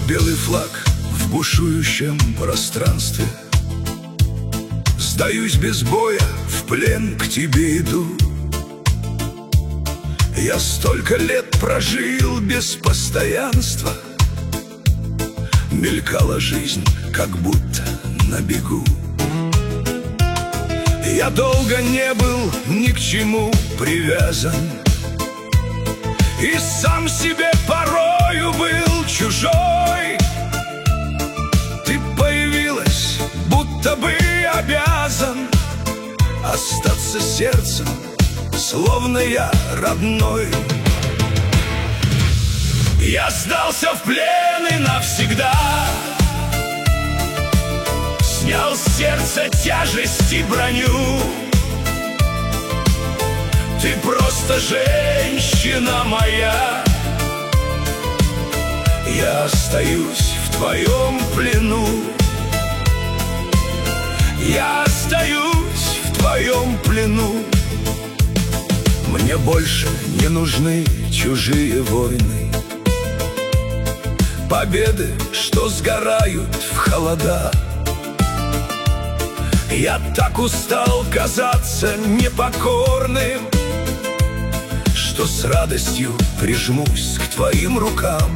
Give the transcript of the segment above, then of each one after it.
белый флаг в бушующем пространстве. Сдаюсь без боя, в плен к тебе иду. Я столько лет прожил без постоянства. Мелькала жизнь, как будто на бегу. Я долго не был ни к чему привязан, и сам себе порою был чужой. Ты появилась, будто бы обязан остаться сердцем, словно я родной. Я сдался в плен и навсегда снял с сердца тяжесть и броню. Ты просто женщина моя. Я остаюсь в твоем плену. Я остаюсь в твоем плену. Мне больше не нужны чужие войны, победы, что сгорают в холода. Я так устал казаться непокорным, что с радостью прижмусь к твоим рукам.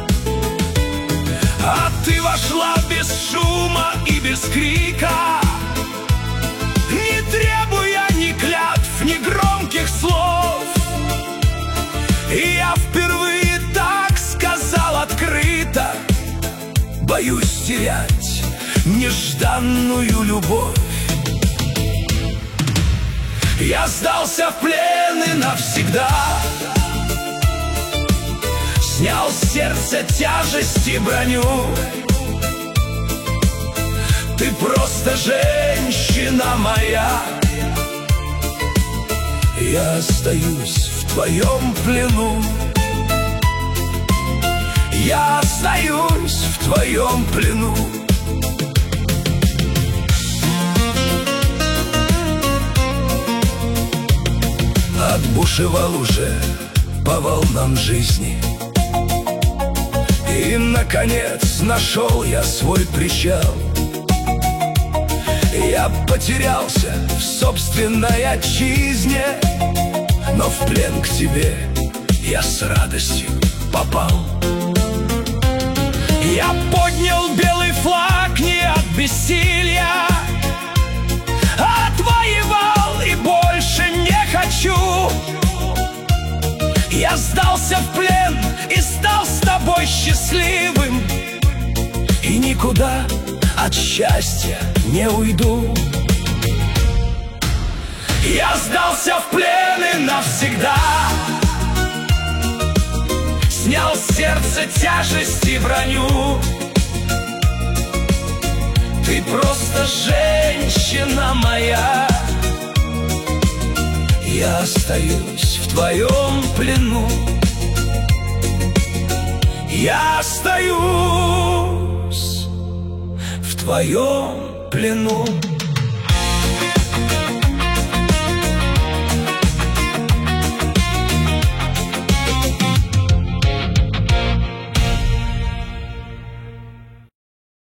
А ты вошла без шума и без крика, не требуя ни клятв, ни громких слов. И я впервые так сказал открыто: боюсь терять нежданную любовь. Я сдался в плен и навсегда снял с сердца тяжесть и броню. Ты просто женщина моя. Я остаюсь в твоем плену. Я остаюсь в твоем плену. Отбушевал уже по волнам жизни, и, наконец, нашел я свой причал. Я потерялся в собственной отчизне, но в плен к тебе я с радостью попал. Я поднял белый флаг не от бессилия, отвоевал и больше не хочу. Я сдался в плен и стал с тобой счастливым, и никуда от счастья не уйду. Я сдался в плен и навсегда снял с сердца тяжесть и броню. Ты просто женщина моя. Я остаюсь в твоем плену. Я остаюсь в твоем плену.